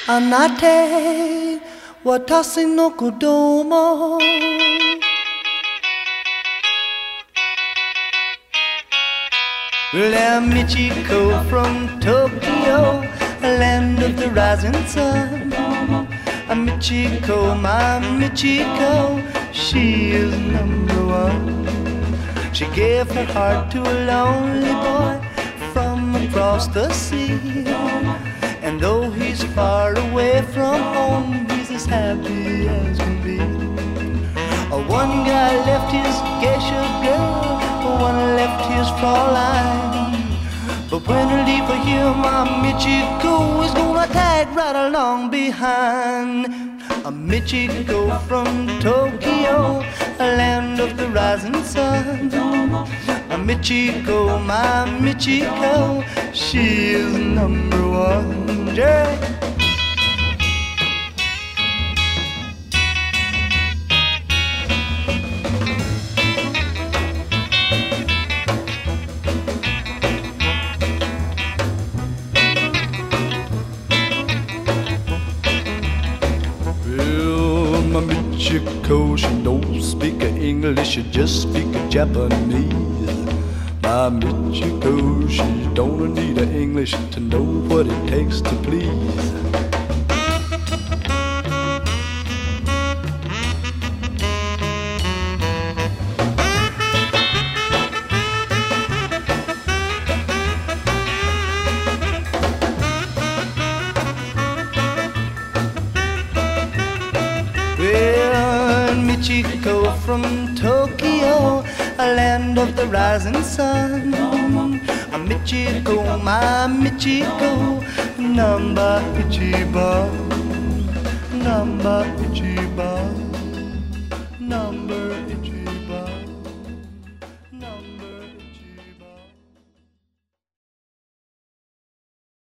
Anate watasi no kodomo. Well, I'm Michiko from Tokyo, land of the rising sun. I'm Michiko, my Michiko, she is number one. She gave her heart to a lonely boy from across the sea. And though he's far away from home, he's as happy as can be. One guy left his geisha girl, one left his Fraulein. But when I leave for him, my Michiko is gonna tag right along behind. A Michiko from Tokyo, a land of the rising sun. A Michiko, my Michiko, she is number one. Yeah. My Michiko, she don't speak English, she just speak Japanese. My Michiko, she don't need English to know what it takes to please. Well, Michiko from Tokyo, a land of the rising sun. A Michiko, my Michiko, number Ichiban, number Ichiban.